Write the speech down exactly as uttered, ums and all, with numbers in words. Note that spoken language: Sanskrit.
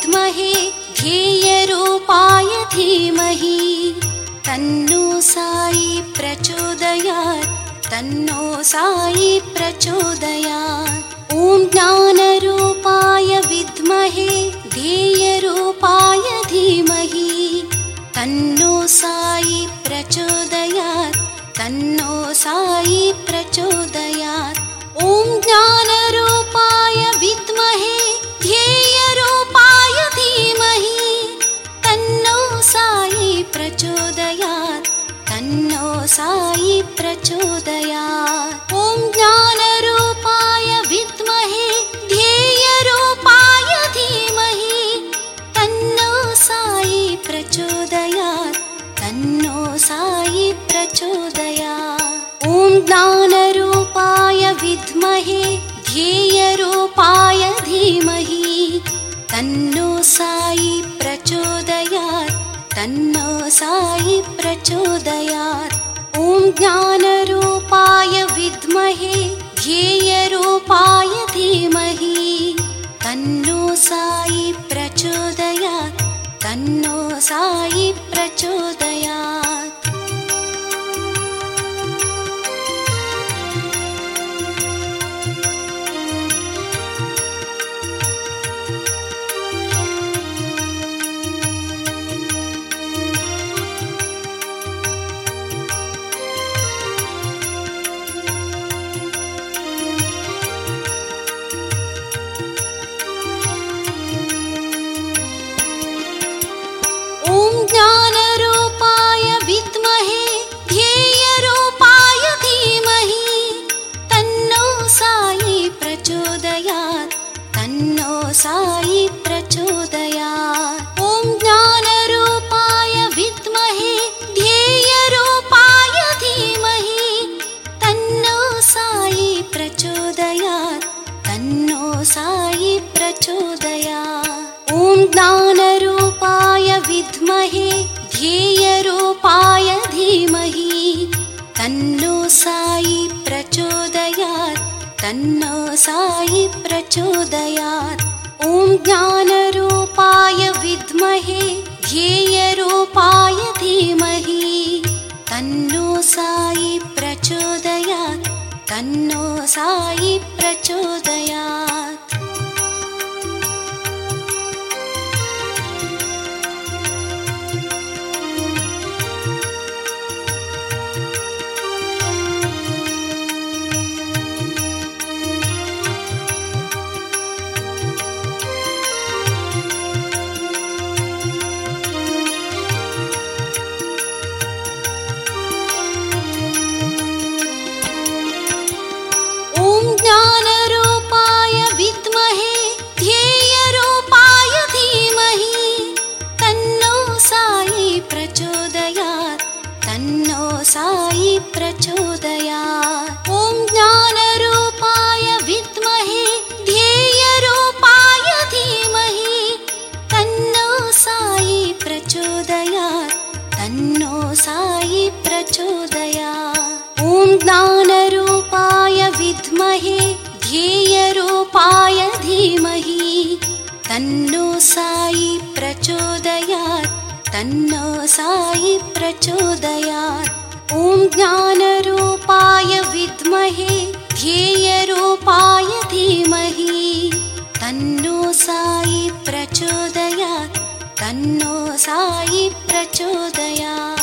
विद्महे ध्येयरूपाय धीमहि तन्नो साई प्रचोदयात् तन्नो साई प्रचोदयात्। ॐ ज्ञानरूपाय विद्महे ध्येयरूपाय धीमहि तन्नो साई प्रचोदयात् तन्नो साई प्रचोदयात्। ॐ ज्ञानरूपाय विद्महे ध्येयरूपाय धीमहि तन्नो साई प्रचोदयात् तन्नो साई प्रचोदयात्। ॐ ज्ञानरूपाय विद्महे ध्येयरूपाय धीमहि तन्नो साई प्रचोदयात् तन्नो साई प्रचोदयात्। ॐ ज्ञानरूपाय विद्महे ध्येयरूपाय धीमहि तन्नो साई प्रचोदयात् तन्नो साई प्रचोदयात्। ॐ ज्ञानरूपाय विद्महे ध्येयरूपाय धीमहि तन्नो साई प्रचोदयात् तन्नो साई प्रचोदयात्। ज्ञानरूपाय विद्महे ध्येयरूपाय धीमहि तन्नो साई प्रचोदयात् तन्नो साई प्रचोदयात्। ॐ ज्ञानरूपाय विद्महे ध्येयरूपाय धीमहि तन्नो साई प्रचोदयात् तन्नो साई प्रचोदयात्। ॐ ज्ञानरूपाय विद्महे ध्येयरूपाय धीमहि तन्नो साई प्रचोदयात् तन्नो साई प्रचोदयात्। ॐ ज्ञानरूपाय विद्महे ध्येयरूपाय धीमहि तन्नो साई प्रचोदयात् तन्नो साई प्रचोदयात्। ज्ञानरूपाय विद्महे ध्येयरूपाय धीमहि तन्नो साई प्रचोदयात् तन्नो साई प्रचोदयात्। ॐ ज्ञानरूपाय विद्महे ध्येयरूपाय धीमहि तन्नो साई प्रचोदयात् तन्नो साई प्रचोदयात्। ॐ ज्ञानरूपाय विद्महे ध्येयरूपाय धीमहि तन्नो साई प्रचोदयात् तन्नो साई प्रचोदयात्। ॐ ज्ञानरूपाय विद्महे ध्येयरूपाय धीमहि तन्नो साई प्रचोदयात् तन्नो साई प्रचोदयात्।